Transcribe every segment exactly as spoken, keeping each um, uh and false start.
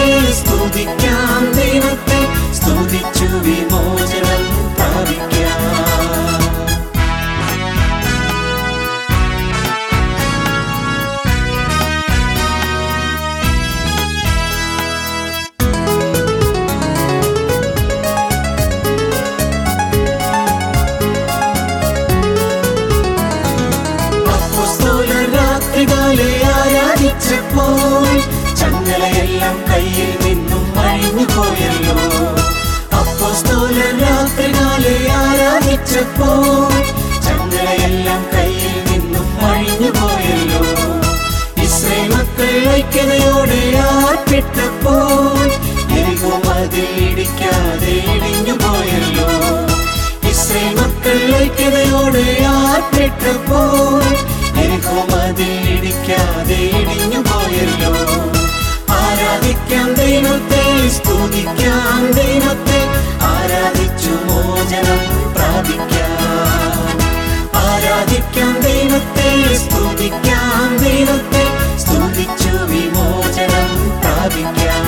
സ്തുതിക്കാം ദൈവത്തെ, സ്തുതിച്ചു വിമോചനം പ്രാപിക്കാം. രാത്രികാലെ ആരാധിച്ചപ്പോൾ ചങ്ങലയെല്ലാം കയ്യിൽ നിന്നും അഴിഞ്ഞു പോയല്ലോ. അപ്പോസ്തലർ രാത്രികാലെ ആരാധിച്ചപ്പോൾ ചങ്ങലയെല്ലാം കയ്യിൽ നിന്നും അഴിഞ്ഞു പോയല്ലോ. ഇസ്രായേൽ മക്കൾ ഐക്യതയോടെ ആർപ്പിട്ടപ്പോൾ യെരിഹോ മതിൽ ഇടിക്കാതെ ഇടിഞ്ഞു പോയല്ലോ. ഇസ്രായേൽ മക്കൾ ഐക്യതയോടെ ആർപ്പിട്ടപ്പോൾ യെരിഹോ മതിൽ ഇടിക്കാതെ ഇടിഞ്ഞു പോയല്ലോ. ആരാധിക്കാം ദൈവത്തെ, സ്തുതിക്കാം ദൈവത്തെ, ആരാധിച്ചു മോചനം പ്രാപിക്കാം. ആരാധിക്കാം ദൈവത്തെ, സ്തുതിക്കാം ദൈവത്തെ, സ്തുതിച്ചു വിമോചനം പ്രാപിക്കാം.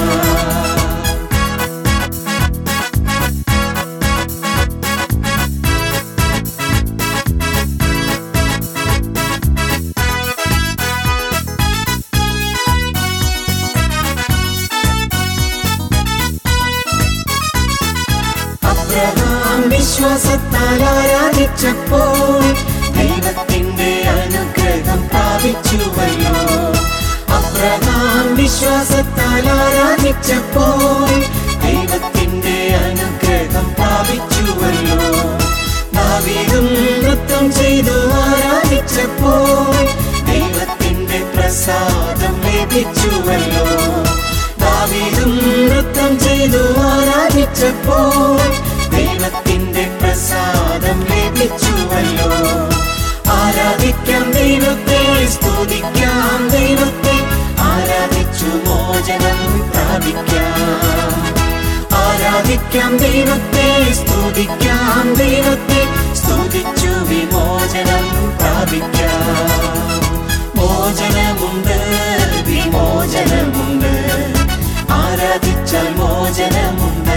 അബ്രഹാം വിശ്വാസത്താൽ ആരാധിച്ചപ്പോൾ ദൈവത്തിന്റെ അനുഗ്രഹം പ്രാപിച്ചുവല്ലോ. അബ്രഹാം വിശ്വാസത്താൽ ആരാധിച്ചപ്പോൾ ദൈവത്തിന്റെ അനുഗ്രഹം പ്രാപിച്ചുവല്ലോ. ദാവീദും നൃത്തം ചെയ്തു ആരാധിച്ചപ്പോൾ ദൈവത്തിന്റെ പ്രസാദം ലഭിച്ചുവല്ലോ. ദാവീദും നൃത്തം ചെയ്തു ആരാധിച്ചപ്പോൾ ദൈവത്തിന്റെ പ്രസാദം ലഭിച്ചുവല്ലോ. ആരാധിക്കാം ദൈവത്തെ, സ്തുതിക്കാം ദൈവത്തെ, ആരാധിച്ചു മോചനം പ്രാപിക്കാം. ആരാധിക്കാം ദൈവത്തെ, സ്തുതിക്കാം ദൈവത്തെ, സ്തുതിച്ചു വിമോചനം പ്രാപിക്കാം. മോചനമുണ്ട്, വിമോചനമുണ്ട്, ആരാധിച്ചാൽ മോചനമുണ്ട്.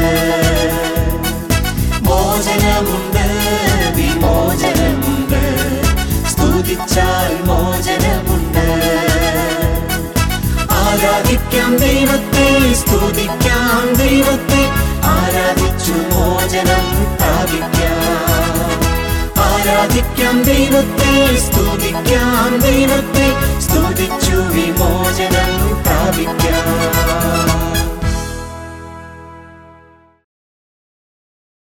മോചനമുണ്ട്, വിമോചനമുണ്ട്, സ്തുതിച്ചാൽ മോചനമുണ്ട്. ആരാധിക്കാം ദൈവത്തെ, സ്തുതിക്കാം ദൈവത്തെ, ആരാധിച്ചു മോചനം പ്രാപിക്കാം. ആരാധിക്കാം ദൈവത്തെ, സ്തുതിക്കാം ദൈവത്തെ, സ്തുതിച്ചു വിമോചനം പ്രാപിക്കാം.